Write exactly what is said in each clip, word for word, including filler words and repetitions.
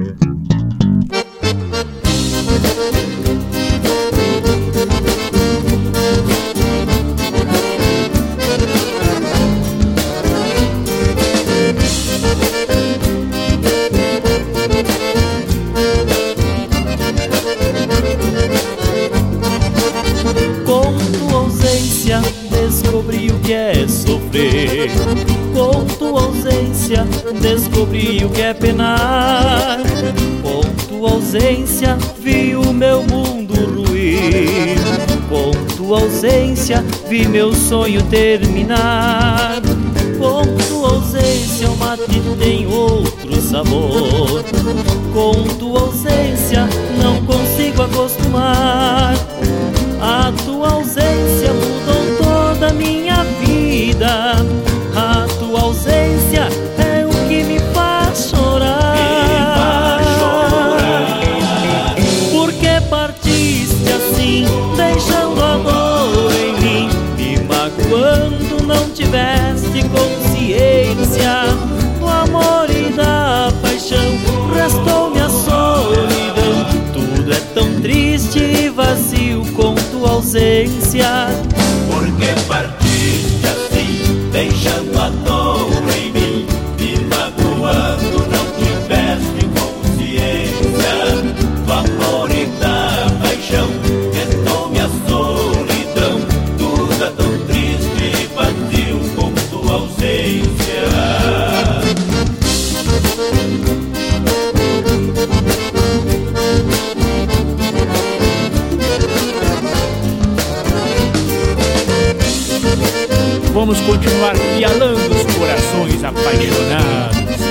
Descobri o que é sofrer, com tua ausência descobri o que é penar. Com tua ausência vi o meu mundo ruir, com tua ausência vi meu sonho terminar. Com tua ausência o mate tem outro sabor, com tua ausência não consigo acostumar. A tua ausência mudou toda a minha vida, a tua ausência é o que me faz chorar. Me faz chorar. Por que partiste assim, deixando a dor em mim, me magoando, não tiveste consciência do amor e da paixão, restou-me a solidão. Tudo é tão triste e vazio com tua ausência. Por que partiste assim, deixando a dor em mim, me magoando, não tiveste consciência do amor e da paixão, restou-me a solidão. Tudo é tão triste e vazio com tua ausência. Vamos continuar pialando os corações apaixonados.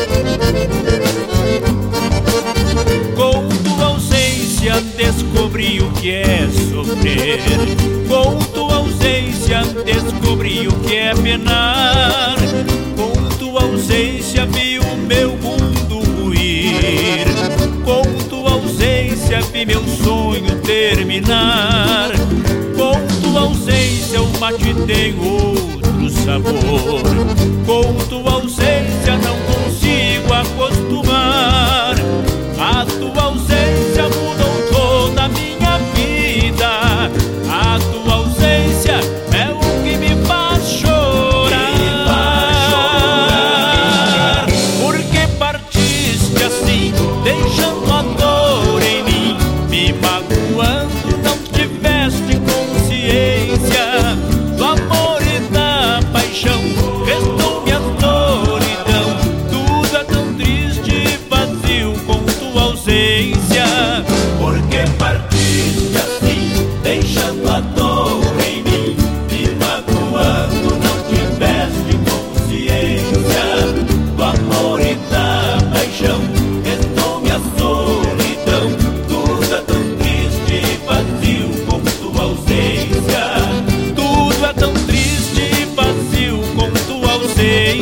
Com tua ausência descobri o que é sofrer, com tua ausência descobri o que é penar. Com tua ausência vi o meu mundo ruir, com tua ausência vi meu sonho terminar. Com tua ausência o mate tem outro sabor, com tua ausência não consigo acostumar. A tua ausência mudou toda a minha vida, a tua ausência é o que me faz chorar. Me faz chorar. Por que partiste assim, deixando a dor em mim, me magoando, não tiveste consciência do amor e da paixão, restou-me a solidão. Tudo é tão triste e vazio com tua ausência. Por que partiste assim, deixando a dor em mim, me magoando, não tiveste consciência do amor e da paixão, restou-me a solidão. Tudo é tão triste e vazio com tua ausência. Tudo é tão triste e vazio com tua ausência.